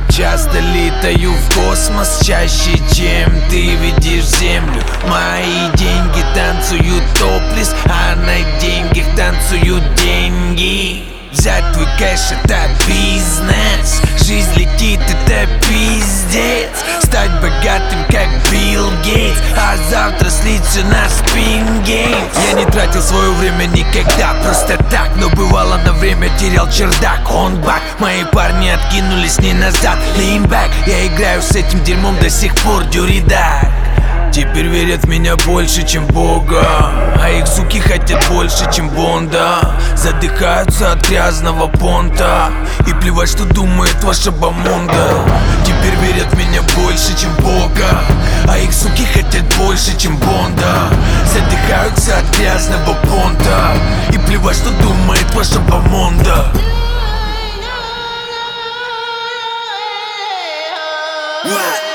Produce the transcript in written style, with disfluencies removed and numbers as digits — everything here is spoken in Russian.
Часто летаю в космос, чаще, чем ты видишь землю. Мои деньги танцуют топлес, а на деньгах танцуют деньги. Взять твой кэш — это бизнес, жизнь летит — это пиздец. Стать богатым, как Билл Гейтс, а завтра слиться на спингейт. Я не тратил свое время никогда просто так, но бывало на время терял чердак. Он бак, мои парни откинулись не назад, lean back. Я играю с этим дерьмом до сих пор, дюридак. Теперь верят в меня больше, чем Бога, а их суки хотят больше, чем Бонда. Задыхаются от грязного понта, и плевать, что думает ваша бомонда. Теперь верят в меня больше, чем Бога, а их суки хотят больше, чем Бонда. Задыхаются от грязного понта, и плевать, что думает ваша бомонда. What?